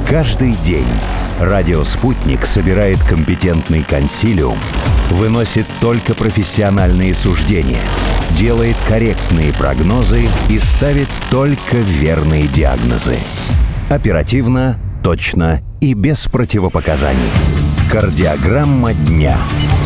Каждый день радио «Спутник» собирает компетентный консилиум, выносит только профессиональные суждения, делает корректные прогнозы и ставит только верные диагнозы. Оперативно, точно и без противопоказаний. Кардиограмма дня.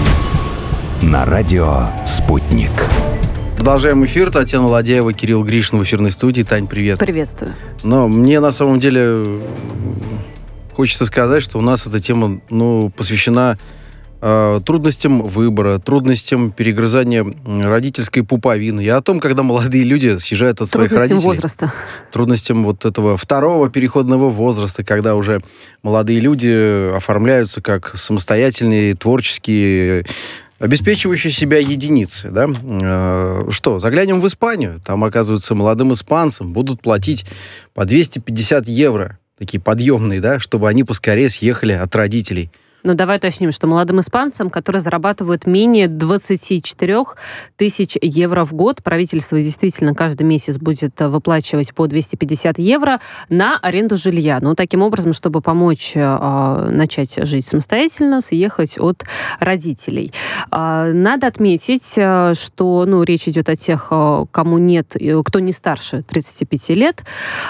На радио «Спутник». Продолжаем эфир. Татьяна Ладяева, Кирилл Гришин в эфирной студии. Тань, привет. Приветствую. Но мне на самом деле хочется сказать, что у нас эта тема посвящена трудностям выбора, трудностям перегрызания родительской пуповины и о том, когда молодые люди съезжают от своих родителей. Возраста. Трудностям вот этого второго переходного возраста, когда уже молодые люди оформляются как самостоятельные, творческие, обеспечивающие себя единицы, да? Что, заглянем в Испанию. Там, оказывается, молодым испанцам будут платить по 250 евро, такие подъемные, да, чтобы они поскорее съехали от родителей. Ну, давай уточним, что молодым испанцам, которые зарабатывают менее 24 тысяч евро в год, правительство действительно каждый месяц будет выплачивать по 250 евро на аренду жилья. Ну, таким образом, чтобы помочь начать жить самостоятельно, съехать от родителей. Надо отметить, что речь идет о тех, кому нет, кто не старше 35 лет.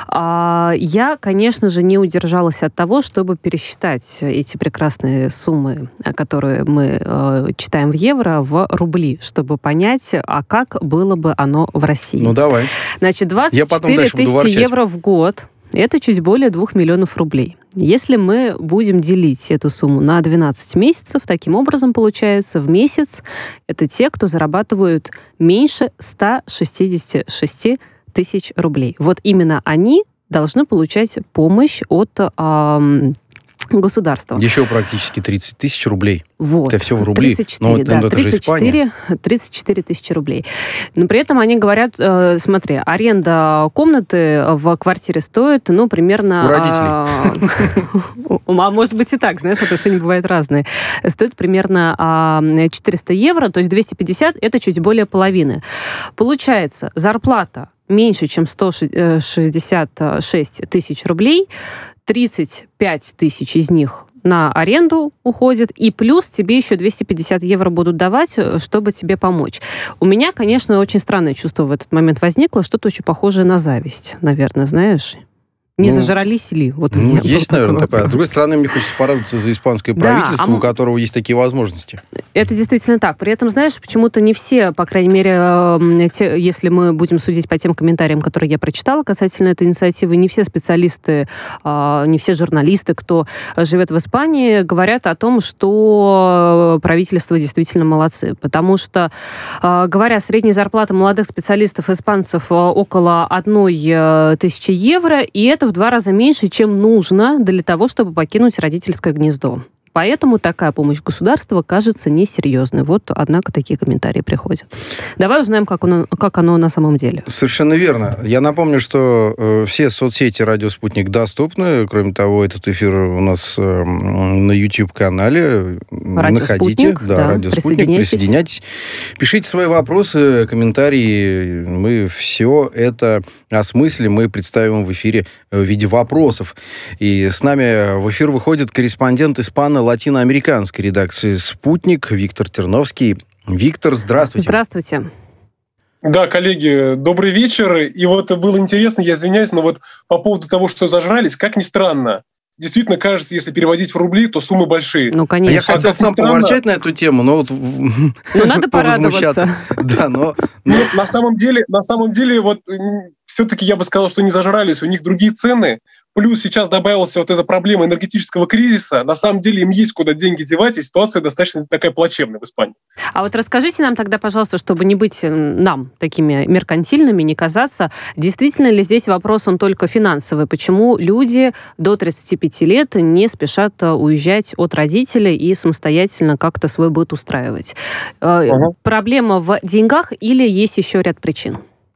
Я, конечно же, не удержалась от того, чтобы пересчитать эти прекрасные суммы, которые мы читаем в евро, в рубли, чтобы понять, а как было бы оно в России. Ну, давай. Значит, 24 тысячи евро в год – это чуть более 2 миллионов рублей. Если мы будем делить эту сумму на 12 месяцев, таким образом, получается, в месяц это те, кто зарабатывают меньше 166 тысяч рублей. Вот именно они должны получать помощь от государства. Еще практически 30 тысяч рублей. Вот. Это все в рубли. 34, это же Испания. 34 тысячи рублей. Но при этом они говорят, смотри, аренда комнаты в квартире стоит, примерно... У родителей. Может быть и так, знаешь, отношения бывают разные. Стоит примерно 400 евро, то есть 250 это чуть более половины. Получается, зарплата меньше, чем 166 тысяч рублей, 35 тысяч из них на аренду уходит, и плюс тебе еще 250 евро будут давать, чтобы тебе помочь. У меня, конечно, очень странное чувство в этот момент возникло, что-то очень похожее на зависть, наверное, знаешь. Не зажрались ли? Вот есть, наверное, такое. А с другой стороны, мне хочется порадоваться за испанское правительство, у которого есть такие возможности. Это действительно так. При этом, знаешь, почему-то не все, по крайней мере, если мы будем судить по тем комментариям, которые я прочитала касательно этой инициативы, не все специалисты, не все журналисты, кто живет в Испании, говорят о том, что правительство действительно молодцы. Потому что, говоря, средняя зарплата молодых специалистов испанцев около 1000 евро, и это в 2 раза меньше, чем нужно для того, чтобы покинуть родительское гнездо. Поэтому такая помощь государства кажется несерьезной. Вот, однако, такие комментарии приходят. Давай узнаем, как оно на самом деле. Совершенно верно. Я напомню, что все соцсети «Радио Спутник» доступны. Кроме того, этот эфир у нас на YouTube-канале. Радио Находите. Спутник. Да, Радио Спутник. Присоединяйтесь. Пишите свои вопросы, комментарии. Мы все это осмыслим, мы представим в эфире в виде вопросов. И с нами в эфир выходит корреспондент испано-латиноамериканской редакции «Спутник» Виктор Терновский. Виктор, здравствуйте. Здравствуйте. Да, коллеги, добрый вечер. И вот было интересно, я извиняюсь, но вот по поводу того, что зажрались, как ни странно, действительно кажется, если переводить в рубли, то суммы большие. Ну, конечно. Я хотел сам поворчать на эту тему, но вот... надо порадоваться. Да, но... На самом деле, вот все-таки я бы сказал, что не зажрались, у них другие цены. Плюс сейчас добавилась вот эта проблема энергетического кризиса. На самом деле им есть куда деньги девать, и ситуация достаточно такая плачевная в Испании. А вот расскажите нам тогда, пожалуйста, чтобы не быть нам такими меркантильными, не казаться, действительно ли здесь вопрос он только финансовый? Почему люди до 35 лет не спешат уезжать от родителей и самостоятельно как-то свой быт устраивать? Проблема в деньгах или есть еще ряд причин?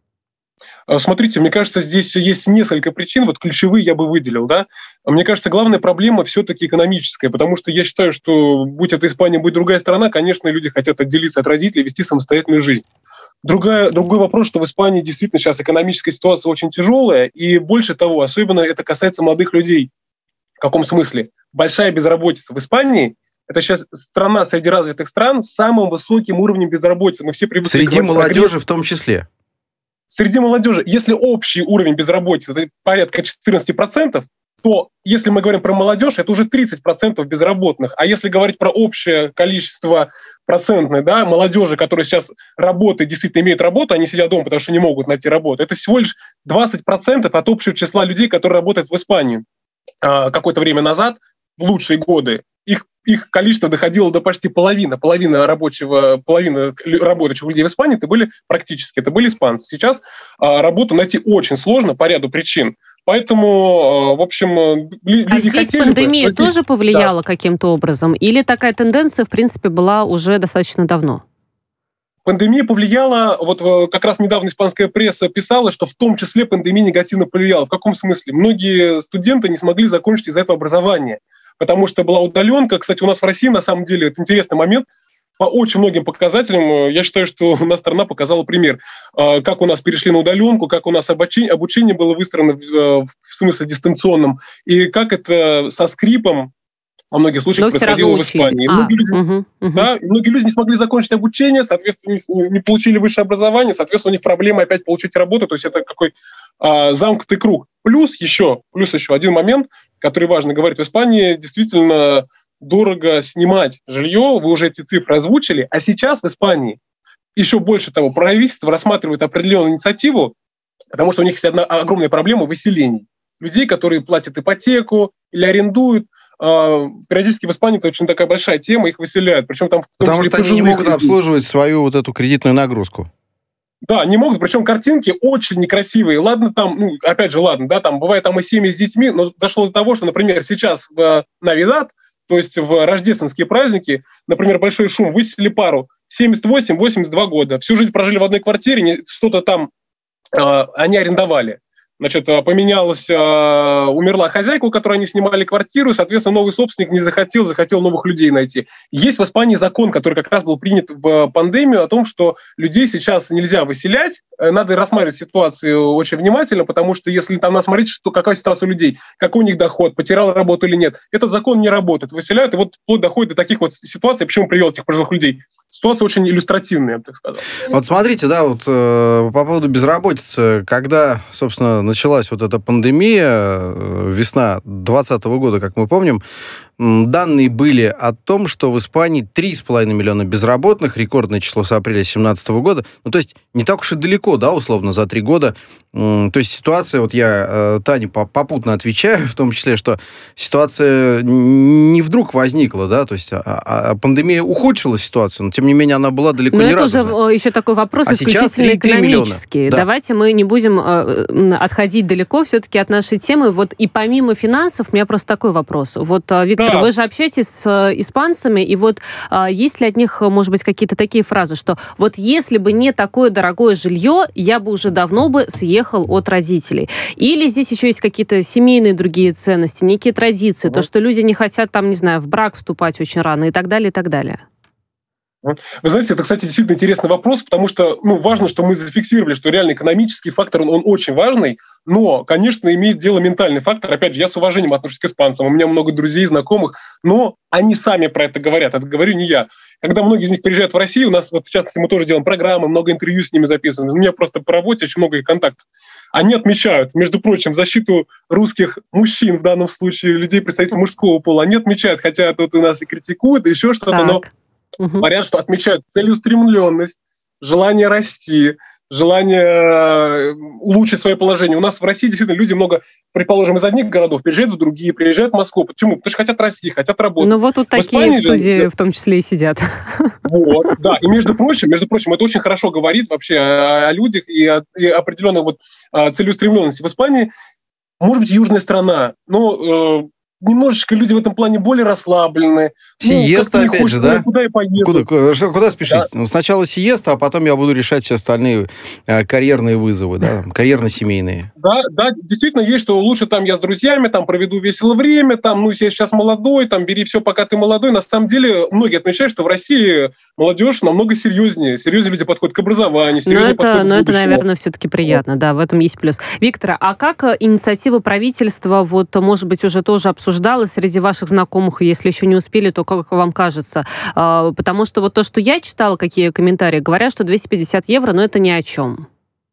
Смотрите, мне кажется, здесь есть несколько причин, вот ключевые я бы выделил, да. Мне кажется, главная проблема все-таки экономическая, потому что я считаю, что будь это Испания, будь другая страна, конечно, люди хотят отделиться от родителей и вести самостоятельную жизнь. Другой вопрос, что в Испании действительно сейчас экономическая ситуация очень тяжелая, и больше того, особенно это касается молодых людей. В каком смысле? Большая безработица. В Испании это сейчас страна среди развитых стран с самым высоким уровнем безработицы. Мы все привыкли Среди молодежи в том числе. Среди молодежи, если общий уровень безработицы это порядка 14%, то если мы говорим про молодежь, это уже 30% безработных. А если говорить про общее количество процентное, да, молодежи, которая сейчас работает, действительно имеют работу, они сидят дома, потому что не могут найти работу, это всего лишь 20% от общего числа людей, которые работают в Испании. Какое-то время назад, в лучшие годы, их количество доходило до почти половины работающих людей в Испании это были испанцы. Сейчас работу найти очень сложно по ряду причин. Поэтому, в общем, люди здесь хотели пандемия бы... тоже повлияла каким-то образом? Или такая тенденция, в принципе, была уже достаточно давно? Пандемия повлияла, вот как раз недавно испанская пресса писала, что в том числе пандемия негативно повлияла. В каком смысле? Многие студенты не смогли закончить из-за этого образования, потому что была удаленка. Кстати, у нас в России, на самом деле, это интересный момент. По очень многим показателям, я считаю, что у нас страна показала пример. Как у нас перешли на удаленку, как у нас обучение было выстроено в смысле дистанционном, и как это со скрипом во многих случаях происходило в Испании. Многие люди не смогли закончить обучение, соответственно, не получили высшее образование, соответственно, у них проблемы опять получить работу, то есть это какой замкнутый круг. Плюс еще один момент, который важно говорить в Испании, действительно дорого снимать жилье, вы уже эти цифры озвучили, а сейчас в Испании еще больше того, правительство рассматривает определенную инициативу, потому что у них есть одна огромная проблема выселений. Людей, которые платят ипотеку или арендуют, периодически в Испании это очень такая большая тема, их выселяют. Причем там, потому что они не могут обслуживать свою вот эту кредитную нагрузку. Да, не могут, причем картинки очень некрасивые. Ладно, там, там бывает там и семьи с детьми, но дошло до того, что, например, сейчас в Навидад, то есть в рождественские праздники, например, большой шум, выселили пару 78-82 года, всю жизнь прожили в одной квартире, что-то там они арендовали. Значит, умерла хозяйка, у которой они снимали квартиру, и, соответственно, новый собственник не захотел новых людей найти. Есть в Испании закон, который как раз был принят в пандемию, о том, что людей сейчас нельзя выселять, надо рассматривать ситуацию очень внимательно, потому что если там смотреть, какая ситуация у людей, какой у них доход, потерял работу или нет, этот закон не работает. Выселяют, и вот вплоть доходит до таких вот ситуаций, почему привел этих пожилых людей. Ситуация очень иллюстративная, я бы так сказал. Вот смотрите, по поводу безработицы, когда, собственно, началась вот эта пандемия, весна 2020 года, как мы помним, данные были о том, что в Испании 3,5 миллиона безработных, рекордное число с апреля 2017 года. Ну, то есть не так уж и далеко, да, условно, за 3 года. То есть ситуация, вот я Тане попутно отвечаю, в том числе, что ситуация не вдруг возникла, да, то есть пандемия ухудшила ситуацию, но тем не менее она была далеко не разовая. Но это уже еще такой вопрос исключительно экономический. Да. Давайте мы не будем отходить далеко все-таки от нашей темы. Вот и помимо финансов, у меня просто такой вопрос. Вот, Виктор, вы же общаетесь с испанцами, и вот есть ли от них, может быть, какие-то такие фразы, что вот если бы не такое дорогое жилье, я бы уже давно бы съехал от родителей. Или здесь еще есть какие-то семейные другие ценности, некие традиции, то, что люди не хотят, там, не знаю, в брак вступать очень рано и так далее, и так далее. Вы знаете, это, кстати, действительно интересный вопрос, потому что важно, что мы зафиксировали, что реально экономический фактор, он очень важный, но, конечно, имеет дело ментальный фактор. Опять же, я с уважением отношусь к испанцам, у меня много друзей, знакомых, но они сами про это говорят, это говорю не я. Когда многие из них приезжают в Россию, у нас, вот, в частности, мы тоже делаем программы, много интервью с ними записываем, у меня просто по работе очень много контактов. Они отмечают, между прочим, защиту русских мужчин, в данном случае людей, представителей мужского пола, они отмечают, хотя тут у нас и критикуют, и еще что-то, но говорят, что отмечают целеустремленность, желание расти, желание улучшить свое положение. У нас в России действительно люди много, предположим, из одних городов переезжают в другие, приезжают в Москву. Почему? Потому что хотят расти, хотят работать. Ну вот тут такие в студии в том числе и сидят. Вот, да. И между прочим, это очень хорошо говорит вообще о людях и определенной целеустремленности. В Испании, может быть, южная страна, но немножечко люди в этом плане более расслаблены. Сиеста, опять же, да? Куда я поеду? Куда спешить? Да. Сначала сиеста, а потом я буду решать все остальные карьерные вызовы, да, карьерно-семейные. Да, действительно есть, что лучше там я с друзьями, там проведу весело время, там, я сейчас молодой, там, бери все, пока ты молодой. На самом деле, многие отмечают, что в России молодежь намного серьезнее. Серьезнее люди подходят к образованию, серьезнее подходят к будущему. Это, наверное, все-таки приятно, да, в этом есть плюс. Виктор, а как инициатива правительства, может быть, уже тоже обсуждается обсуждалось среди ваших знакомых, и если еще не успели, то как вам кажется? Потому что вот то, что я читала, какие комментарии, говорят, что 250 евро, но это ни о чем.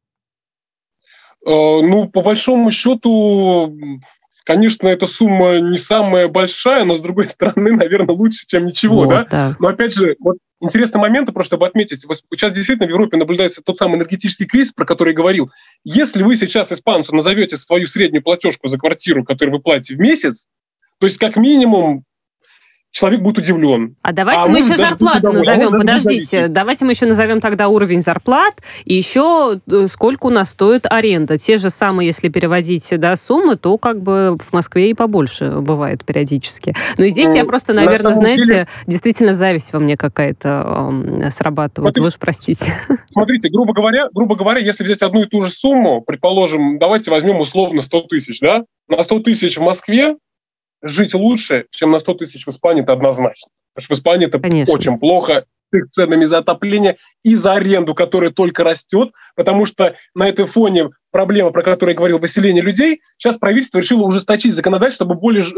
Ну, по большому счету, конечно, эта сумма не самая большая, но, с другой стороны, наверное, лучше, чем ничего, Вот, да? Но, опять же, вот интересный момент, просто чтобы отметить. Сейчас действительно в Европе наблюдается тот самый энергетический кризис, про который я говорил. Если вы сейчас испанцу назовете свою среднюю платежку за квартиру, которую вы платите в месяц, то есть как минимум человек будет удивлен. А давайте мы еще зарплату назовем. Подождите, давайте мы еще назовем тогда уровень зарплат и еще сколько у нас стоит аренда. Те же самые, если переводить суммы, то как бы в Москве и побольше бывает периодически. Но здесь я просто, наверное, знаете, действительно зависть во мне какая-то срабатывает. Вы же простите. Смотрите, грубо говоря, если взять одну и ту же сумму, предположим, давайте возьмем условно 100 тысяч, да? На 100 тысяч в Москве жить лучше, чем на 100 тысяч в Испании, это однозначно. Потому что в Испании это очень плохо с их ценами за отопление и за аренду, которая только растет, потому что на этом фоне проблема, про которую я говорил, выселение людей, сейчас правительство решило ужесточить законодательство,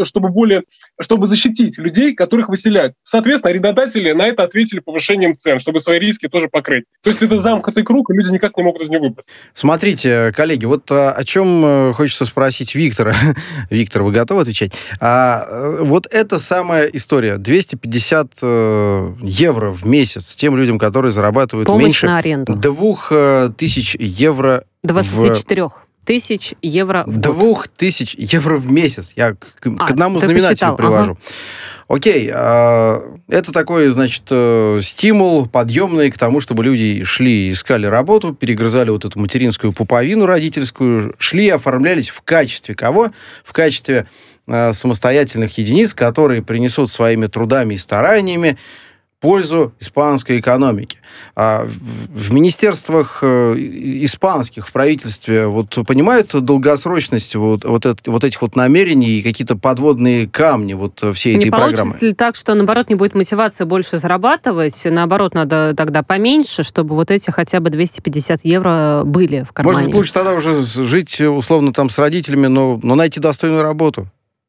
чтобы защитить людей, которых выселяют. Соответственно, арендодатели на это ответили повышением цен, чтобы свои риски тоже покрыть. То есть это замкнутый круг, и люди никак не могут из него выбраться. Смотрите, коллеги, вот о чем хочется спросить Виктора. Виктор, вы готовы отвечать? Вот эта самая история. 250 евро в месяц тем людям, которые зарабатывают помощь меньше на аренду. 2000 евро 24 тысяч евро в год. 2000 евро в месяц. Я к одному знаменателю привожу. Ага. Окей, это такой, значит, стимул подъемный к тому, чтобы люди шли, искали работу, перегрызали вот эту материнскую пуповину родительскую, шли и оформлялись в качестве кого? В качестве самостоятельных единиц, которые принесут своими трудами и стараниями пользу испанской экономике. В министерствах испанских, в правительстве понимают долгосрочность этих намерений и какие-то подводные камни всей этой программы? Не получится ли так, что, наоборот, не будет мотивации больше зарабатывать, наоборот, надо тогда поменьше, чтобы эти хотя бы 250 евро были в кармане? Может быть, лучше тогда уже жить, условно, там с родителями, но найти достойную работу?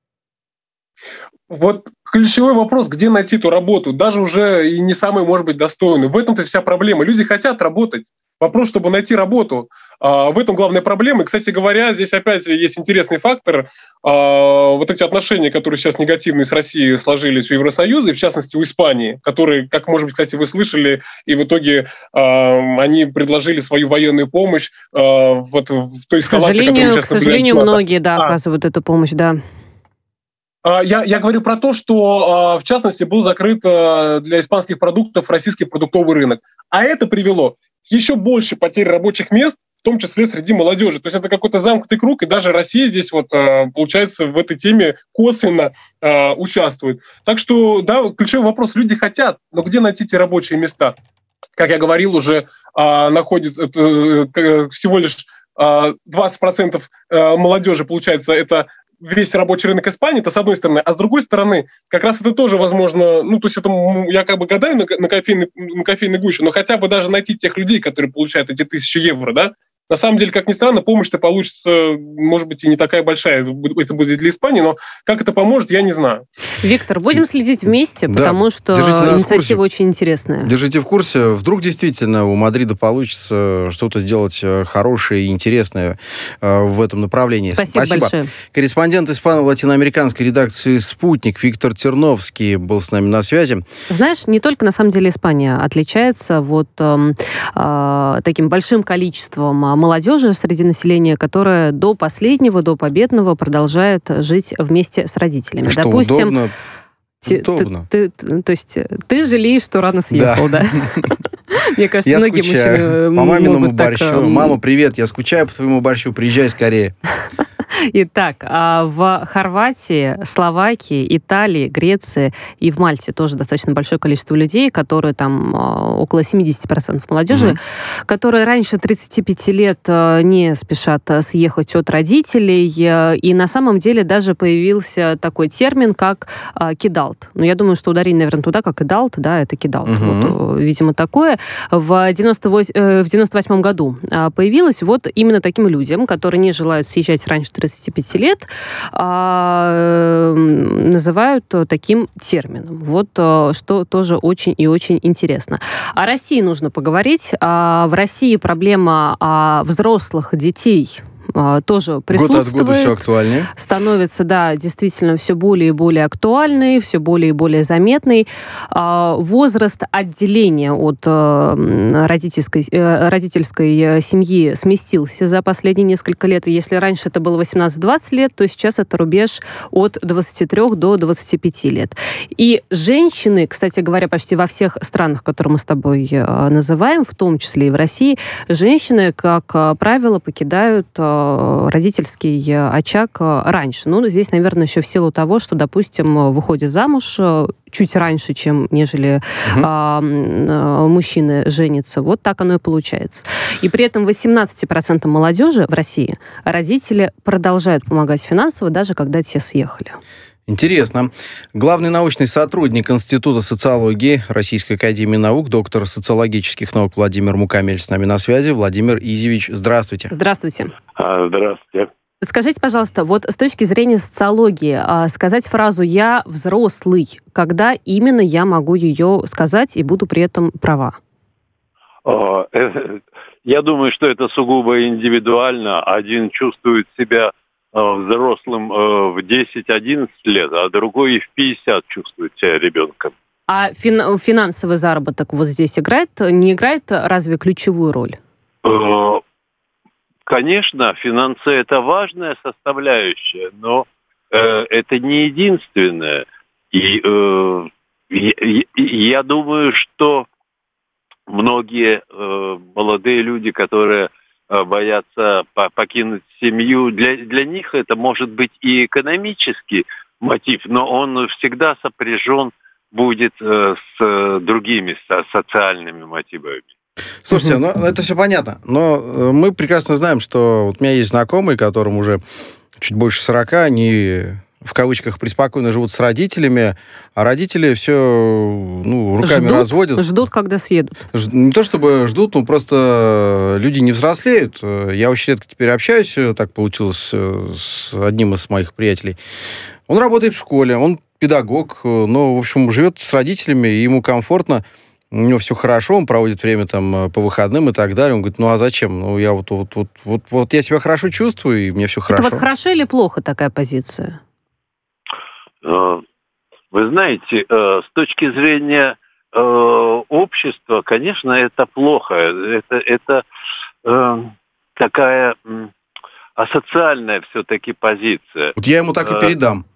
Вот ключевой вопрос, где найти эту работу, даже уже и не самую, может быть, достойную. В этом-то вся проблема. Люди хотят работать. Вопрос, чтобы найти работу. В этом главная проблема. И, кстати говоря, здесь опять есть интересный фактор. Вот эти отношения, которые сейчас негативные с Россией сложились у Евросоюза, и в частности у Испании, которые, как, может быть, кстати, вы слышали, и в итоге они предложили свою военную помощь в той эскалации, которую мы сейчас наблюдаем. К сожалению, многие, оказывают эту помощь, да. Я говорю про то, что, в частности, был закрыт для испанских продуктов российский продуктовый рынок. А это привело к еще больше потерь рабочих мест, в том числе среди молодежи. То есть это какой-то замкнутый круг, и даже Россия здесь, получается, в этой теме косвенно участвует. Так что, да, ключевой вопрос. Люди хотят, но где найти эти рабочие места? Как я говорил, уже находится всего лишь 20% молодежи, получается, это весь рабочий рынок Испании, это с одной стороны, а с другой стороны, как раз это тоже возможно, то есть это я как бы гадаю на кофейной гуще, но хотя бы даже найти тех людей, которые получают эти 1000 евро, да, на самом деле, как ни странно, помощь-то получится, может быть, и не такая большая, это будет для Испании, но как это поможет, я не знаю. Виктор, будем следить вместе, потому что инициатива очень интересная. Держите в курсе. Вдруг действительно у Мадрида получится что-то сделать хорошее и интересное в этом направлении. Спасибо большое. Корреспондент испано-латиноамериканской редакции «Спутник» Виктор Терновский был с нами на связи. Знаешь, не только, на самом деле, Испания отличается таким большим количеством молодежи среди населения, которая до последнего, до победного продолжает жить вместе с родителями. Что, допустим, удобно? То есть ты жалеешь, что рано съехал, да? Мне кажется, многие мужчины по маминому борщу. Мама, привет, я скучаю по твоему борщу, приезжай скорее. Итак, в Хорватии, Словакии, Италии, Греции и в Мальте тоже достаточно большое количество людей, которые там около 70% молодежи, которые раньше 35 лет не спешат съехать от родителей. И на самом деле даже появился такой термин, как кидалт. Но я думаю, что ударение, наверное, туда, как кидалт, да, это кидалт. Видимо, такое. В 98 году появилось именно таким людям, которые не желают съезжать раньше 35 лет, называют таким термином. Вот что тоже очень и очень интересно. О России нужно поговорить. В России проблема взрослых детей тоже присутствует. Год от года все актуальнее. Становится, да, действительно все более и более актуальной, все более и более заметной. Возраст отделения от родительской семьи сместился за последние несколько лет. И если раньше это было 18-20 лет, то сейчас это рубеж от 23 до 25 лет. И женщины, кстати говоря, почти во всех странах, которые мы с тобой называем, в том числе и в России, женщины, как правило, покидают родительский очаг раньше. Ну, здесь, наверное, еще в силу того, что, допустим, выходит замуж чуть раньше, чем нежели мужчины женятся. Вот так оно и получается. И при этом 18% молодежи в России родители продолжают помогать финансово, даже когда те съехали. Интересно. Главный научный сотрудник Института социологии Российской академии наук, доктор социологических наук Владимир Мукамель с нами на связи. Владимир Изевич, здравствуйте. Здравствуйте. Здравствуйте. Скажите, пожалуйста, вот с точки зрения социологии, сказать фразу «я взрослый», когда именно я могу ее сказать и буду при этом права? Я думаю, что это сугубо индивидуально. Один чувствует себя взрослым в 10-11 лет, а другой и в 50 чувствует себя ребенком. А финансовый заработок вот здесь не играет разве ключевую роль? Конечно, финансы – это важная составляющая, но это не единственное. И я думаю, что многие молодые люди, которые боятся покинуть семью, для них это может быть и экономический мотив, но он всегда сопряжен будет с другими социальными мотивами. Слушайте, ну это все понятно, но мы прекрасно знаем, что вот у меня есть знакомые, которым уже чуть больше 40, они в кавычках преспокойно живут с родителями, а родители все руками разводят. Ждут, когда съедут. Не то чтобы ждут, но просто люди не взрослеют. Я очень редко теперь общаюсь, так получилось с одним из моих приятелей. Он работает в школе, он педагог, но, в общем, живет с родителями, и ему комфортно. У него все хорошо, он проводит время там по выходным и так далее. Он говорит, ну а зачем? Ну, я вот я себя хорошо чувствую, и мне все хорошо. Это вот хорошо или плохо такая позиция? Вы знаете, с точки зрения общества, конечно, это плохо. Это такая асоциальная все-таки позиция. Вот я ему так и передам.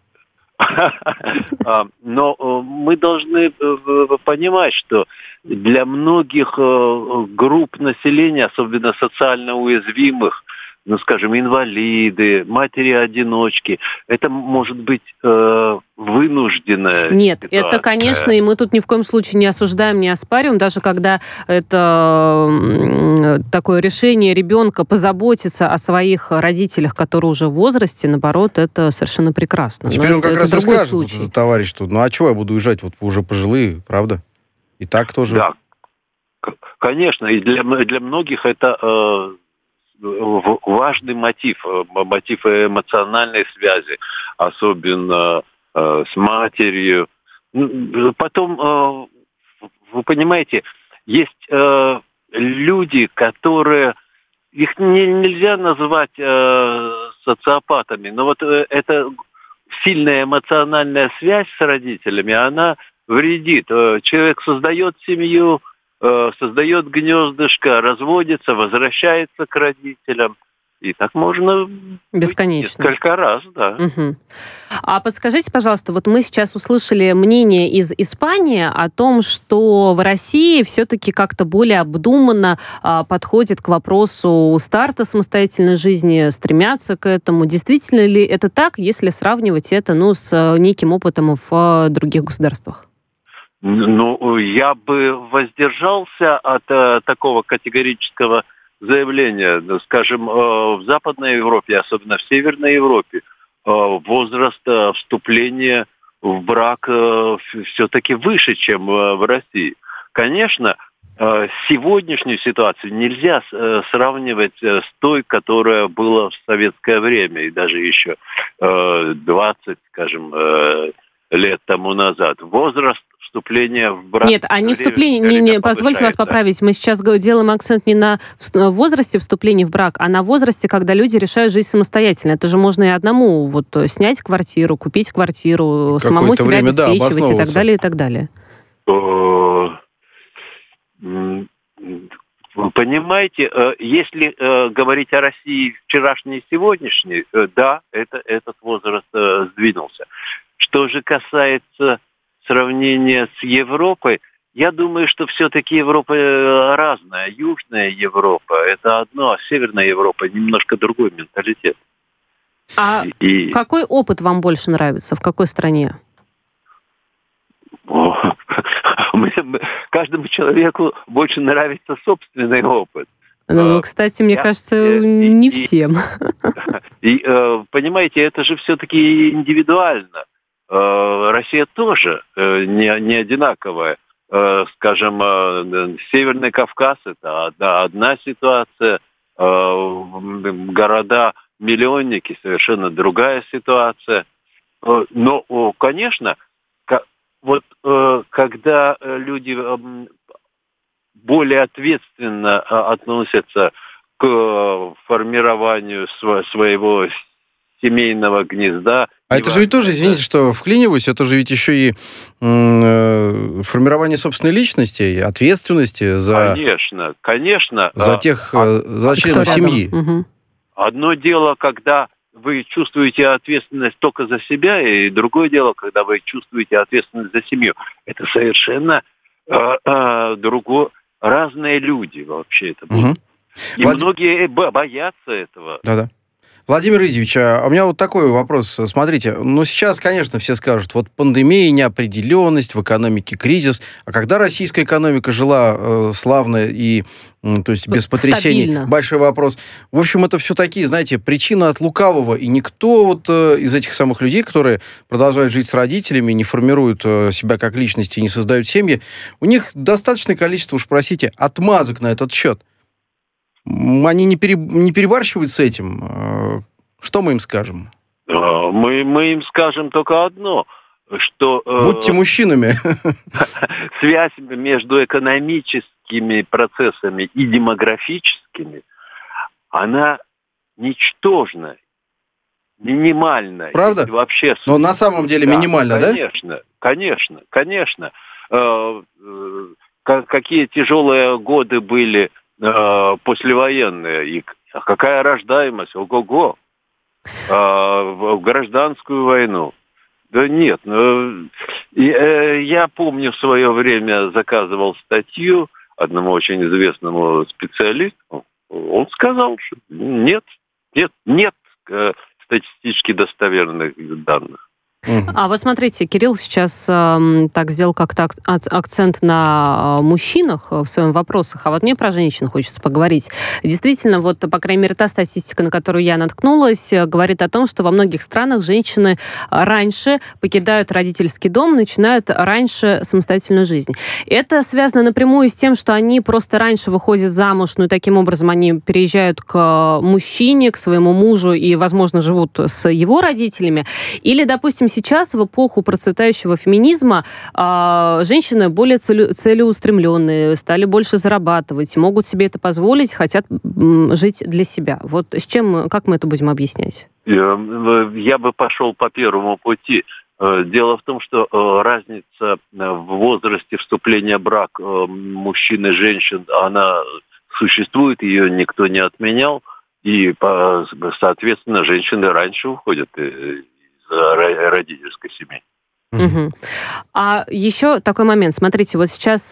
Но мы должны понимать, что для многих групп населения, особенно социально уязвимых, скажем, инвалиды, матери-одиночки, это может быть вынужденная Нет, ситуация. это, конечно, и мы тут ни в коем случае не осуждаем, не оспариваем, даже когда это такое решение ребенка позаботиться о своих родителях, которые уже в возрасте, наоборот, это совершенно прекрасно. Теперь он как раз и скажет, вот, товарищ, что а чего я буду уезжать, вот вы уже пожилые, правда? И так тоже. Да, конечно, и для многих это важный мотив эмоциональной связи, особенно с матерью. Потом, вы понимаете, есть люди, которые, их нельзя называть социопатами, но вот эта сильная эмоциональная связь с родителями, она вредит. Человек создает семью, создает гнездышко, разводится, возвращается к родителям. И так можно бесконечно. Несколько раз, да. Угу. А подскажите, пожалуйста, вот мы сейчас услышали мнение из Испании о том, что в России все-таки как-то более обдуманно подходит к вопросу старта самостоятельной жизни, стремятся к этому. Действительно ли это так, если сравнивать это с неким опытом в других государствах? Ну, я бы воздержался от такого категорического заявления. Скажем, в Западной Европе, особенно в Северной Европе, возраст вступления в брак все-таки выше, чем в России. Конечно, сегодняшнюю ситуацию нельзя сравнивать с той, которая была в советское время, и даже еще 20, скажем, лет тому назад. Возраст вступления в брак... Нет, а не вступление, позвольте вас поправить, мы сейчас делаем акцент не на возрасте вступления в брак, а на возрасте, когда люди решают жить самостоятельно. Это же можно и одному снять квартиру, купить квартиру, самому себя обеспечивать и так далее, и так далее. Вы понимаете, если говорить о России вчерашней и сегодняшней, да, этот возраст сдвинулся. Что же касается сравнения с Европой, я думаю, что все-таки Европа разная. Южная Европа – это одно, а Северная Европа – немножко другой менталитет. А какой опыт вам больше нравится? В какой стране? Каждому человеку больше нравится собственный опыт. Ну, кстати, мне кажется, не всем. И, понимаете, это же все-таки индивидуально. Россия тоже не одинаковая. Скажем, Северный Кавказ – это одна ситуация, города-миллионники – совершенно другая ситуация. Но, конечно, когда люди более ответственно относятся к формированию своего семейного гнезда. А это же ведь тоже, извините, что вклиниваюсь, это же ведь еще и формирование собственной личности, ответственности за... Конечно. За членов семьи. Угу. Одно дело, когда вы чувствуете ответственность только за себя, и другое дело, когда вы чувствуете ответственность за семью. Это совершенно разные люди вообще это будут. Угу. И многие боятся этого. Да-да. Владимир Изевич, а у меня вот такой вопрос. Смотрите, сейчас, конечно, все скажут, пандемия, неопределенность, в экономике кризис. А когда российская экономика жила славно и, то есть без потрясений, стабильно. Большой вопрос. В общем, это все такие, знаете, причины от лукавого. И никто из этих самых людей, которые продолжают жить с родителями, не формируют себя как личности и не создают семьи, у них достаточное количество, уж простите, отмазок на этот счет. Они не перебарщивают с этим. Что мы им скажем? Мы им скажем только одно, что... Будьте мужчинами. Связь между экономическими процессами и демографическими, она ничтожна, минимальна. Правда? Вообще... Но на самом деле минимальна, да? Конечно. Какие тяжелые годы были послевоенные, и какая рождаемость, ого-го, в гражданскую войну. Да нет, я помню, в свое время заказывал статью одному очень известному специалисту, он сказал, что нет статистически достоверных данных. А вот смотрите, Кирилл сейчас так сделал как-то акцент на мужчинах в своих вопросах, а вот мне про женщин хочется поговорить. Действительно, по крайней мере, та статистика, на которую я наткнулась, говорит о том, что во многих странах женщины раньше покидают родительский дом, начинают раньше самостоятельную жизнь. Это связано напрямую с тем, что они просто раньше выходят замуж, и таким образом они переезжают к мужчине, к своему мужу и, возможно, живут с его родителями. Или, допустим, сейчас, в эпоху процветающего феминизма, женщины более целеустремленные, стали больше зарабатывать, могут себе это позволить, хотят жить для себя. Как мы это будем объяснять? Я бы пошел по первому пути. Дело в том, что разница в возрасте вступления в брак мужчин и женщин, она существует, ее никто не отменял, и, соответственно, женщины раньше уходят из родительской семьи. Угу. А еще такой момент. Смотрите, сейчас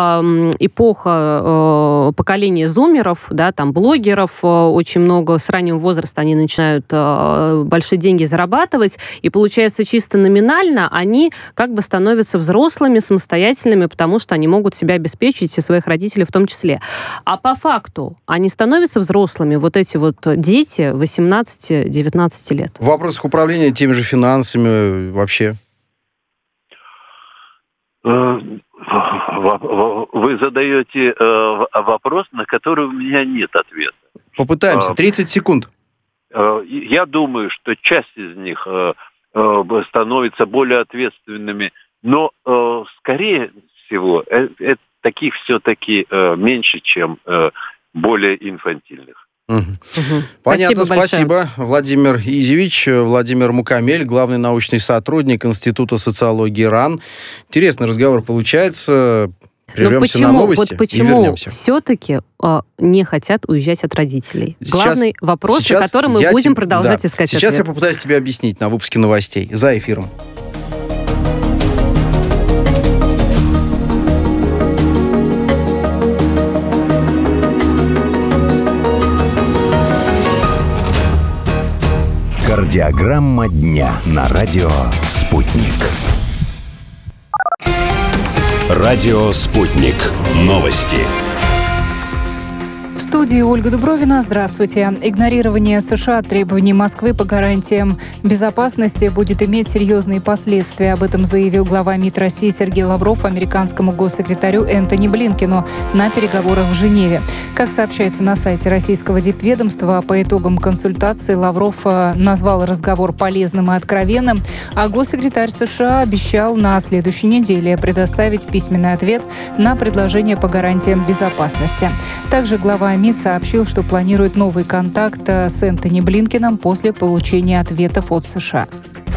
эпоха поколения зумеров, блогеров очень много с раннего возраста, они начинают большие деньги зарабатывать, и получается чисто номинально они становятся взрослыми, самостоятельными, потому что они могут себя обеспечить и своих родителей в том числе. А по факту они становятся взрослыми, эти дети 18-19 лет? В вопросах управления теми же финансами вообще? Вы задаете вопрос, на который у меня нет ответа. Попытаемся. 30 секунд. Я думаю, что часть из них становится более ответственными, но, скорее всего, таких все-таки меньше, чем более инфантильных. Понятно, спасибо. Владимир Изевич, Владимир Мукамель, главный научный сотрудник Института социологии РАН. Интересный разговор получается. Прервемся на новости и вернемся. Все-таки не хотят уезжать от родителей? Главный вопрос, на который мы будем продолжать искать ответ. Сейчас я попытаюсь тебе объяснить на выпуске новостей. За эфиром. Кардиограмма дня на радио «Спутник». Радио «Спутник». Новости. В студии Ольга Дубровина. Здравствуйте. Игнорирование США требований Москвы по гарантиям безопасности будет иметь серьезные последствия. Об этом заявил глава МИД России Сергей Лавров американскому госсекретарю Энтони Блинкену на переговорах в Женеве. Как сообщается на сайте российского дипведомства, по итогам консультации Лавров назвал разговор полезным и откровенным, а госсекретарь США обещал на следующей неделе предоставить письменный ответ на предложение по гарантиям безопасности. Также глава МИД сообщил, что планирует новый контакт с Энтони Блинкеном после получения ответов от США.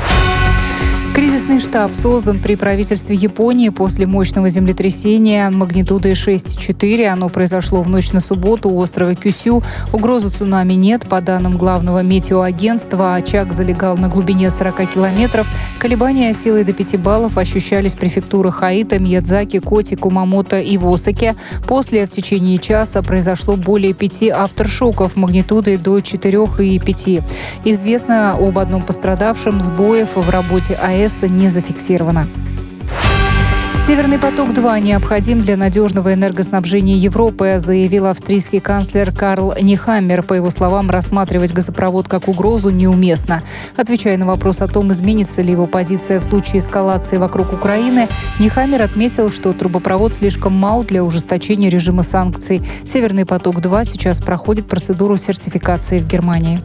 Кризисный штаб создан при правительстве Японии после мощного землетрясения магнитудой 6,4. Оно произошло в ночь на субботу у острова Кюсю. Угрозы цунами нет. По данным главного метеоагентства, очаг залегал на глубине 40 километров. Колебания силой до 5 баллов ощущались в префектурах Аита, Миядзаки, Коти, Кумамото и Восаке. После в течение часа произошло более 5 авторшоков магнитудой до 4,5. Известно об одном пострадавшем. Сбоев в работе АЭС не зафиксировано. «Северный поток-2 необходим для надежного энергоснабжения Европы», заявил австрийский канцлер Карл Нехаммер. По его словам, рассматривать газопровод как угрозу неуместно. Отвечая на вопрос о том, изменится ли его позиция в случае эскалации вокруг Украины, Нехаммер отметил, что трубопровод слишком мал для ужесточения режима санкций. «Северный поток-2 сейчас проходит процедуру сертификации в Германии».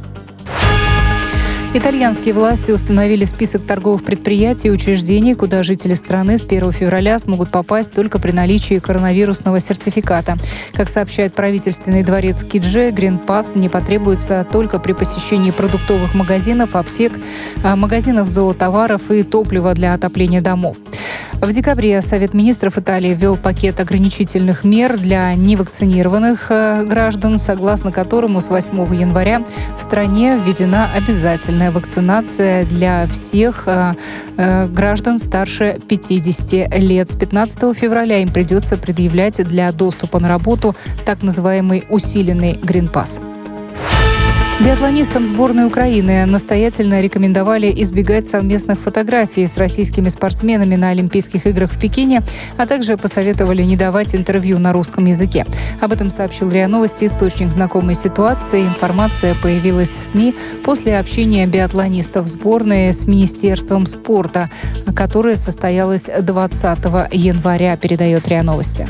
Итальянские власти установили список торговых предприятий и учреждений, куда жители страны с 1 февраля смогут попасть только при наличии коронавирусного сертификата. Как сообщает правительственный дворец Кидже, Грин-пасс не потребуется только при посещении продуктовых магазинов, аптек, магазинов зоотоваров и топлива для отопления домов. В декабре Совет министров Италии ввел пакет ограничительных мер для невакцинированных граждан, согласно которому с 8 января в стране введена обязательная вакцинация для всех граждан старше 50 лет. С 15 февраля им придется предъявлять для доступа на работу так называемый усиленный грин-пасс. Биатлонистам сборной Украины настоятельно рекомендовали избегать совместных фотографий с российскими спортсменами на Олимпийских играх в Пекине, а также посоветовали не давать интервью на русском языке. Об этом сообщил РИА Новости источник знакомой ситуации. Информация появилась в СМИ после общения биатлонистов сборной с Министерством спорта, которое состоялось 20 января, передает РИА Новости.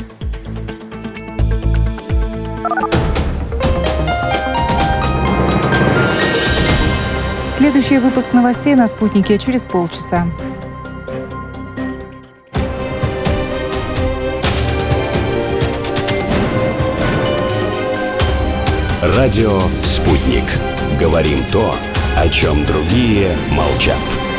Следующий выпуск новостей на «Спутнике» через полчаса. Радио «Спутник». Говорим то, о чем другие молчат.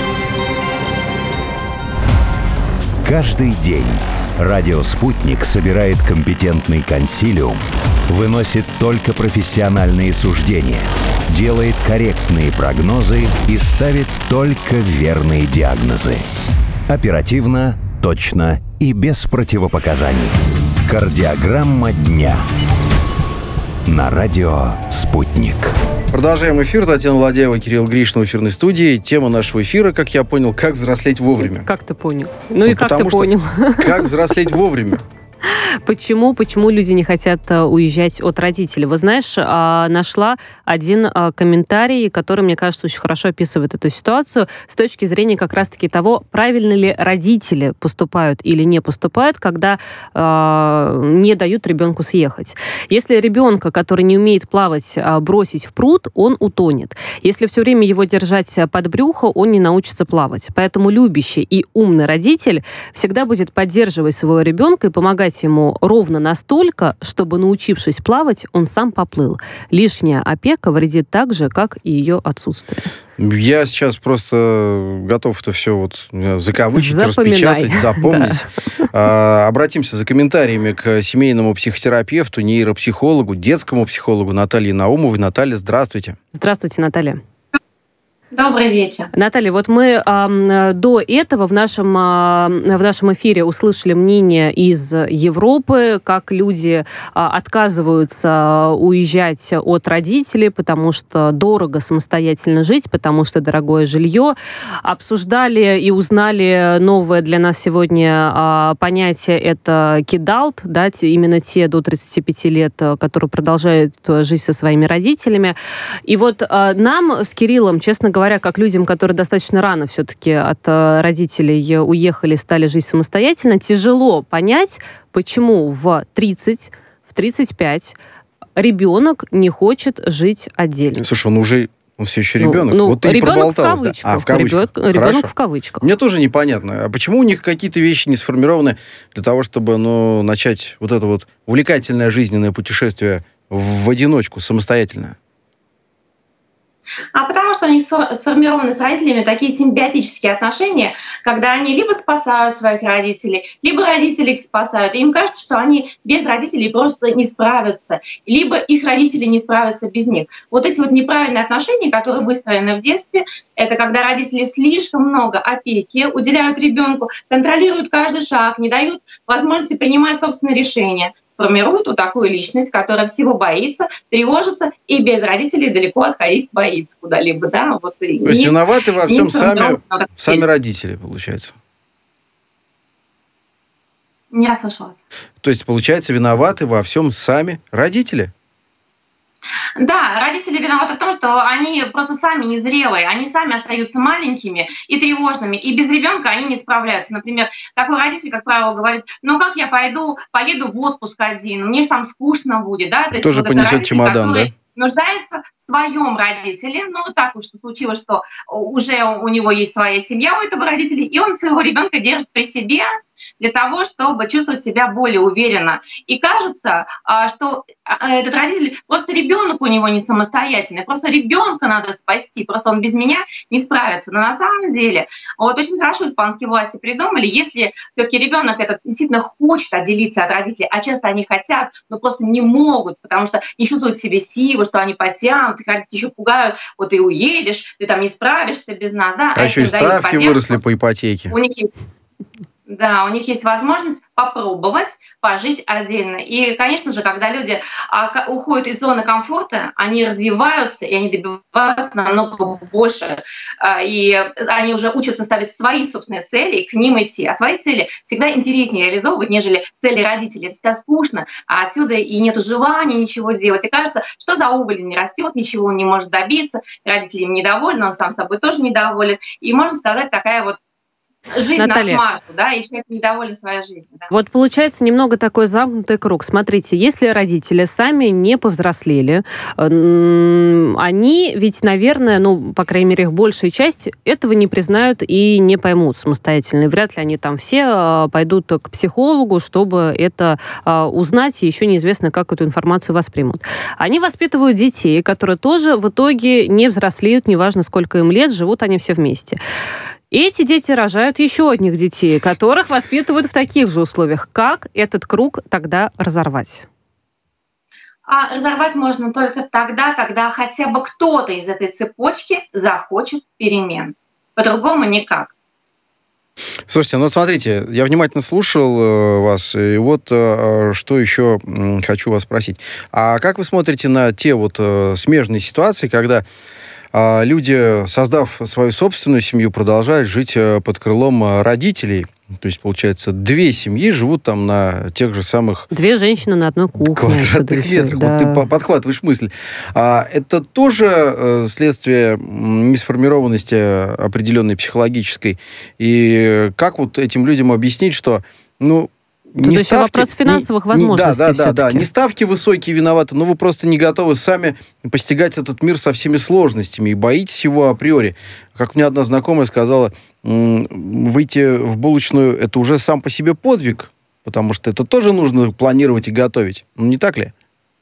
Каждый день радио «Спутник» собирает компетентный консилиум, выносит только профессиональные суждения, делает корректные прогнозы и ставит только верные диагнозы. Оперативно, точно и без противопоказаний. Кардиограмма дня на радио «Спутник». Продолжаем эфир. Татьяна Ладеева, Кирилл Гришин в эфирной студии. Тема нашего эфира, как я понял, как взрослеть вовремя. Как ты понял? Ну и как ты понял? Как взрослеть вовремя? Почему люди не хотят уезжать от родителей? Вы знаешь, нашла один комментарий, который, мне кажется, очень хорошо описывает эту ситуацию с точки зрения как раз-таки того, правильно ли родители поступают или не поступают, когда не дают ребенку съехать. Если ребенка, который не умеет плавать, бросить в пруд, он утонет. Если все время его держать под брюхо, он не научится плавать. Поэтому любящий и умный родитель всегда будет поддерживать своего ребенка и помогать ему ровно настолько, чтобы, научившись плавать, он сам поплыл. Лишняя опека вредит так же, как и ее отсутствие. Я сейчас просто готов это все вот закавычить, распечатать, запомнить. Да. Обратимся за комментариями к семейному психотерапевту, нейропсихологу, детскому психологу Наталье Наумовой. Наталья, здравствуйте. Здравствуйте, Наталья. Добрый вечер. Наталья, вот мы до этого в нашем эфире услышали мнение из Европы, как люди отказываются уезжать от родителей, потому что дорого самостоятельно жить, потому что дорогое жилье. Обсуждали и узнали новое для нас сегодня понятие, это кидалт, да, именно те до 35 лет, которые продолжают жить со своими родителями. И вот нам с Кириллом, честно говоря, как людям, которые достаточно рано все-таки от родителей уехали, стали жить самостоятельно, тяжело понять, почему в 30, в 35 ребенок не хочет жить отдельно. Слушай, он все еще ребенок. Вот ты ребенок в кавычках. Да? Ребенок в кавычках. Мне тоже непонятно. А почему у них какие-то вещи не сформированы для того, чтобы начать вот это вот увлекательное жизненное путешествие в одиночку, самостоятельно? А потому что у них сформированы с родителями такие симбиотические отношения, когда они либо спасают своих родителей, либо родители их спасают. И им кажется, что они без родителей просто не справятся, либо их родители не справятся без них. Вот эти вот неправильные отношения, которые выстроены в детстве, это когда родители слишком много опеки уделяют ребенку, контролируют каждый шаг, не дают возможности принимать собственные решения, формирует вот такую личность, которая всего боится, тревожится и без родителей далеко отходить боится куда-либо. Да? Вот. То есть виноваты во всем сами родители, получается? Не ослышалась. То есть, получается, виноваты во всем сами родители? Да, родители виноваты в том, что они просто сами незрелые, они сами остаются маленькими и тревожными, и без ребенка они не справляются. Например, такой родитель, как правило, говорит: ну как я поеду в отпуск один, мне же там скучно будет. Да? То тоже есть, понесет родитель, чемодан, да? Нуждается в своем родителе, но так уж случилось, что уже у него есть своя семья у этого родителя, и он своего ребенка держит при себе для того, чтобы чувствовать себя более уверенно. И кажется, что этот родитель, просто ребенок у него не самостоятельный, просто ребенка надо спасти, просто он без меня не справится. Но на самом деле, вот очень хорошо испанские власти придумали, если все-таки ребенок этот действительно хочет отделиться от родителей, а часто они хотят, но просто не могут, потому что не чувствуют в себе силы, что они потянут, их родители еще пугают: вот ты уедешь, ты там не справишься без нас. Да? А еще и ставки выросли по ипотеке. У них есть возможность попробовать пожить отдельно. И, конечно же, когда люди уходят из зоны комфорта, они развиваются, и они добиваются намного больше. И они уже учатся ставить свои собственные цели и к ним идти. А свои цели всегда интереснее реализовывать, нежели цели родителей. Это всегда скучно, а отсюда и нету желания ничего делать. И кажется, что за уволень не растет, ничего не может добиться, родители им недовольны, он сам собой тоже недоволен. И, можно сказать, такая вот жизнь, Наталья, на смарку, да, и человек недоволен своей жизнью. Да. Вот получается немного такой замкнутый круг. Смотрите, если родители сами не повзрослели, они ведь, наверное, по крайней мере, их большая часть этого не признают и не поймут самостоятельно. И вряд ли они там все пойдут к психологу, чтобы это узнать, и еще неизвестно, как эту информацию воспримут. Они воспитывают детей, которые тоже в итоге не взрослеют, неважно, сколько им лет, живут они все вместе. Эти дети рожают еще одних детей, которых воспитывают в таких же условиях. Как этот круг тогда разорвать? А разорвать можно только тогда, когда хотя бы кто-то из этой цепочки захочет перемен. По-другому никак. Слушайте, смотрите, я внимательно слушал вас, и вот что еще хочу вас спросить. А как вы смотрите на те вот смежные ситуации, когда люди, создав свою собственную семью, продолжают жить под крылом родителей? То есть, получается, 2 семьи живут там на тех же самых... 2 женщины на одной кухне. Квадратных метрах. Да. Вот ты подхватываешь мысль. Это тоже следствие несформированности определенной психологической. И как вот этим людям объяснить, что... Тут еще ставки, вопрос финансовых возможностей. Да. Не ставки высокие виноваты, но вы просто не готовы сами постигать этот мир со всеми сложностями и боитесь его априори. Как мне одна знакомая сказала, выйти в булочную – это уже сам по себе подвиг, потому что это тоже нужно планировать и готовить. Не так ли?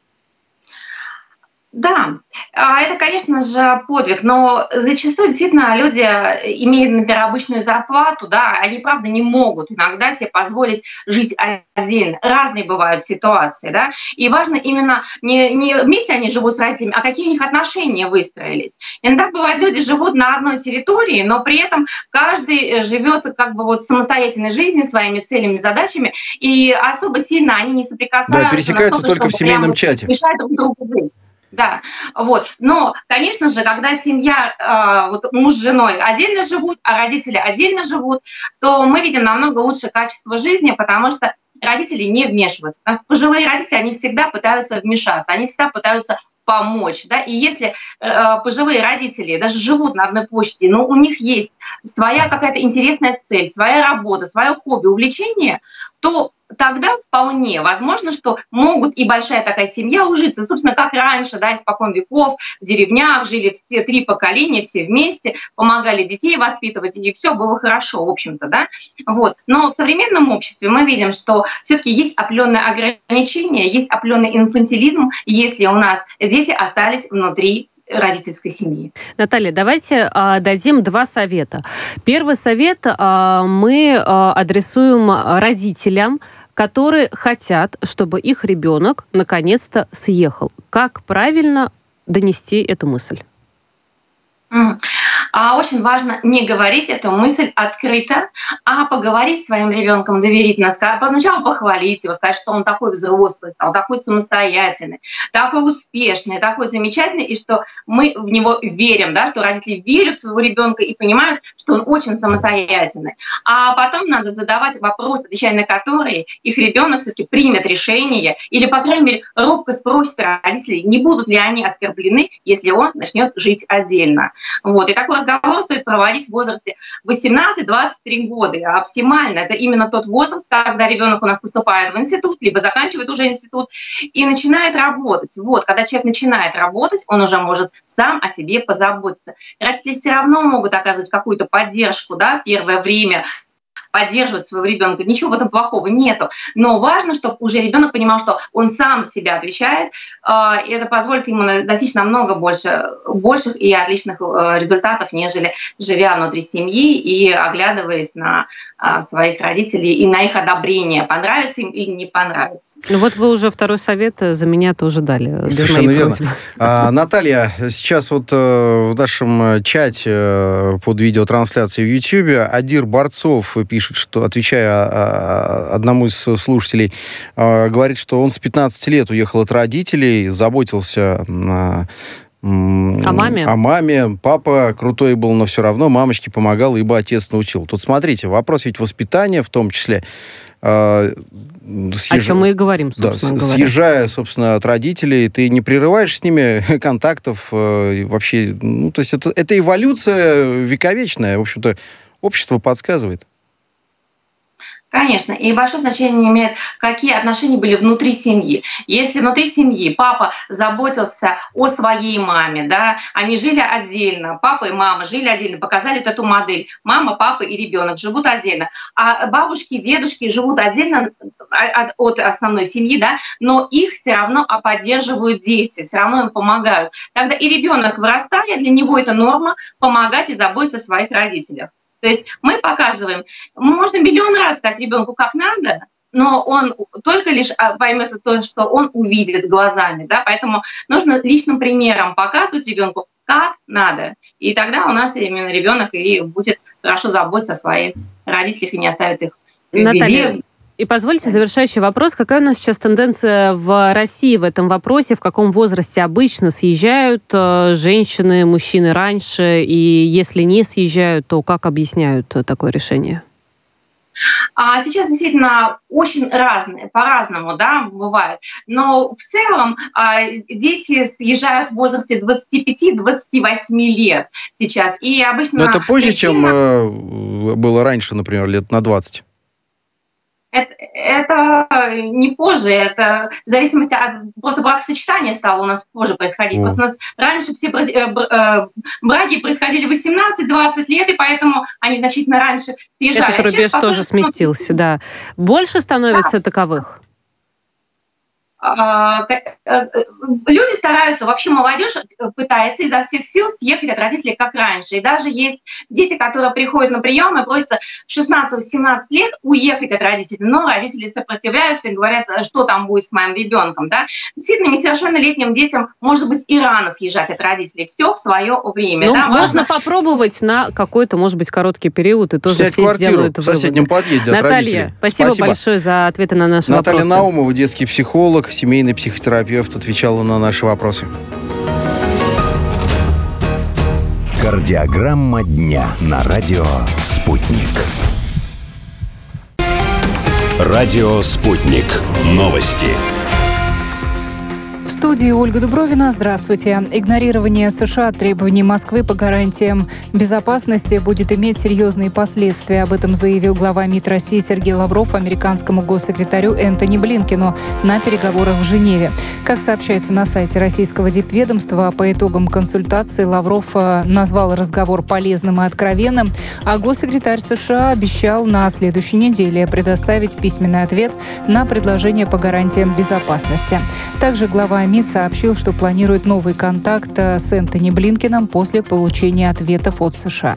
Да, это, конечно же, подвиг, но зачастую действительно люди, имея, например, обычную зарплату, да, они, правда, не могут иногда себе позволить жить отдельно. Разные бывают ситуации, да, и важно именно не вместе они живут с родителями, а какие у них отношения выстроились. Иногда бывает, люди живут на одной территории, но при этом каждый живет как бы вот самостоятельной жизнью, своими целями, задачами, и особо сильно они не соприкасаются. Да, пересекаются только в семейном чате. Мешают друг другу жить. Да, вот. Но, конечно же, когда семья, вот муж с женой отдельно живут, а родители отдельно живут, то мы видим намного лучшее качество жизни, потому что родители не вмешиваются. Потому что пожилые родители, они всегда пытаются вмешаться, они всегда пытаются помочь, да, и если пожилые родители даже живут на одной площади, но у них есть своя какая-то интересная цель, своя работа, свое хобби, увлечение, то тогда вполне возможно, что могут и большая такая семья ужиться. Собственно, как раньше, да, испокон веков, в деревнях жили все 3 поколения, все вместе, помогали детей воспитывать, и все было хорошо, в общем-то, да. Вот. Но в современном обществе мы видим, что все-таки есть определенные ограничения, есть определенный инфантилизм, если у нас дети остались внутри родительской семьи. Наталья, давайте дадим 2 совета. Первый совет мы адресуем родителям, которые хотят, чтобы их ребенок наконец-то съехал. Как правильно донести эту мысль? Очень важно не говорить эту мысль открыто, а поговорить с своим ребенком доверительно, поначалу похвалить его, сказать, что он такой взрослый, стал такой самостоятельный, такой успешный, такой замечательный, и что мы в него верим, да, что родители верят в своего ребенка и понимают, что он очень самостоятельный. А потом надо задавать вопросы, отвечая на которые их ребенок все-таки примет решение или, по крайней мере, робко спросит родителей, не будут ли они оскорблены, если он начнет жить отдельно. Вот. И такой разговор стоит проводить в возрасте 18-23 года. Оптимально. Это именно тот возраст, когда ребенок у нас поступает в институт, либо заканчивает уже институт и начинает работать. Вот. Когда человек начинает работать, он уже может сам о себе позаботиться. Родители все равно могут оказывать какую-то поддержку, да, первое время, поддерживать своего ребенка. Ничего в этом плохого нету. Но важно, чтобы уже ребенок понимал, что он сам за себя отвечает, и это позволит ему достичь намного больших и отличных результатов, нежели живя внутри семьи и оглядываясь на своих родителей и на их одобрение, понравится им или не понравится. Ну вот вы уже 2 совет за меня тоже дали. Совершенно верно. Наталья, сейчас вот в нашем чате под видеотрансляцией в YouTube Адир Борцов пишет, что, отвечая одному из слушателей, говорит, что он с 15 лет уехал от родителей, заботился о маме. Папа крутой был, но все равно мамочке помогал, ибо отец научил. Тут смотрите, вопрос ведь воспитания в том числе. О чем мы и говорим, собственно говоря. Съезжая, собственно, от родителей, ты не прерываешь с ними контактов вообще. Ну, то есть это эволюция вековечная. В общем-то, общество подсказывает. Конечно, и большое значение имеет, какие отношения были внутри семьи. Если внутри семьи папа заботился о своей маме, да, они жили отдельно, папа и мама жили отдельно, показали вот эту модель. Мама, папа и ребенок живут отдельно, а бабушки и дедушки живут отдельно от основной семьи, да, но их все равно поддерживают дети, все равно им помогают. Тогда и ребенок, вырастая, для него это норма помогать и заботиться о своих родителях. То есть мы показываем, можно миллион раз сказать ребенку, как надо, но он только лишь поймет то, что он увидит глазами. Да? Поэтому нужно личным примером показывать ребенку, как надо. И тогда у нас именно ребенок и будет хорошо заботиться о своих родителях и не оставит их в беде. И позвольте завершающий вопрос. Какая у нас сейчас тенденция в России в этом вопросе? В каком возрасте обычно съезжают женщины, мужчины раньше? И если не съезжают, то как объясняют такое решение? Сейчас действительно очень разные, по-разному, да, бывает. Но в целом дети съезжают в возрасте 25-28 лет сейчас. И обычно... Но это позже, чем было раньше, например, лет на 20? Это не позже, это в зависимости от... Просто бракосочетание стало у нас позже происходить. Просто у нас раньше все браки происходили 18-20 лет, и поэтому они значительно раньше съезжали. Этот рубеж тоже сместился, да. Больше становится таковых? Люди стараются, вообще молодежь пытается изо всех сил съехать от родителей как раньше. И даже есть дети, которые приходят на прием и просятся в 16-17 лет уехать от родителей, но родители сопротивляются и говорят, что там будет с моим ребенком. Да? Действительно, несовершеннолетним детям может быть и рано съезжать от родителей. Все в свое время. Ну, да? можно попробовать на какой-то, может быть, короткий период, и тоже все сделают выводы. В соседнем подъезде от родителей. Наталья, спасибо большое за ответы на наши вопросы. Наталья Наумова, детский психолог, семейный психотерапевт, отвечала на наши вопросы. Кардиограмма дня на радио «Спутник». Радио «Спутник». Новости. В студии Ольга Дубровина. Здравствуйте. Игнорирование США требований Москвы по гарантиям безопасности будет иметь серьезные последствия. Об этом заявил глава МИД России Сергей Лавров американскому госсекретарю Энтони Блинкену на переговорах в Женеве. Как сообщается на сайте российского дипведомства, по итогам консультации Лавров назвал разговор полезным и откровенным, а госсекретарь США обещал на следующей неделе предоставить письменный ответ на предложение по гарантиям безопасности. Также глава МИД сообщил, что планирует новый контакт с Энтони Блинкеном после получения ответов от США.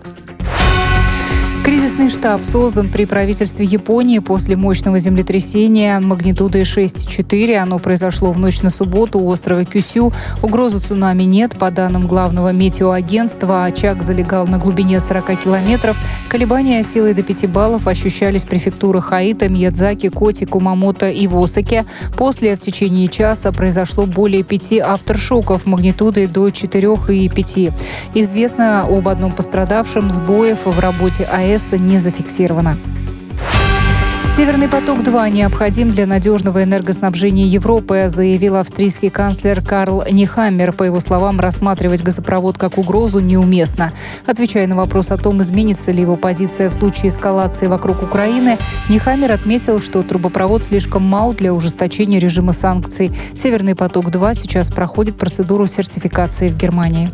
Кризисный штаб создан при правительстве Японии после мощного землетрясения магнитудой 6,4. Оно произошло в ночь на субботу у острова Кюсю. Угрозы цунами нет. По данным главного метеоагентства, очаг залегал на глубине 40 километров. Колебания силой до 5 баллов ощущались в префектурах Аита, Миядзаки, Коти, Кумамото и Восаке. После в течение часа произошло более 5 авторшоков магнитудой до 4,5. Известно об одном пострадавшем. Сбоев в работе АЭС не зафиксировано. «Северный поток-2» необходим для надежного энергоснабжения Европы, заявил австрийский канцлер Карл Нехаммер. По его словам, рассматривать газопровод как угрозу неуместно. Отвечая на вопрос о том, изменится ли его позиция в случае эскалации вокруг Украины, Нехаммер отметил, что трубопровод слишком мал для ужесточения режима санкций. «Северный поток-2» сейчас проходит процедуру сертификации в Германии.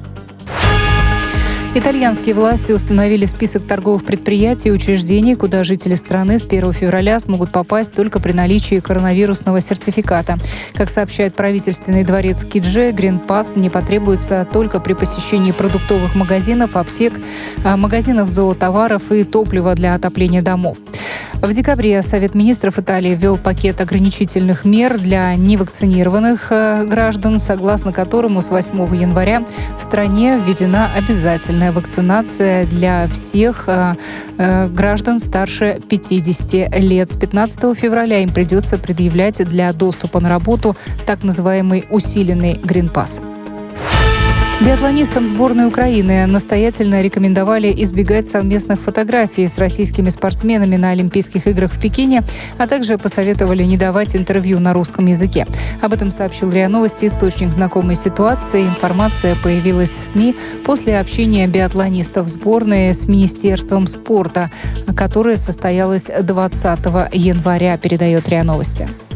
Итальянские власти установили список торговых предприятий и учреждений, куда жители страны с 1 февраля смогут попасть только при наличии коронавирусного сертификата. Как сообщает правительственный дворец Кидже, Грин-пасс не потребуется только при посещении продуктовых магазинов, аптек, магазинов зоотоваров и топлива для отопления домов. В декабре Совет министров Италии ввел пакет ограничительных мер для невакцинированных граждан, согласно которому с 8 января в стране введена обязательная вакцинация для всех граждан старше 50 лет. С 15 февраля им придется предъявлять для доступа на работу так называемый усиленный грин-пасс. Биатлонистам сборной Украины настоятельно рекомендовали избегать совместных фотографий с российскими спортсменами на Олимпийских играх в Пекине, а также посоветовали не давать интервью на русском языке. Об этом сообщил РИА Новости источник знакомой ситуации. Информация появилась в СМИ после общения биатлонистов сборной с Министерством спорта, которое состоялось 20 января, передает РИА Новости.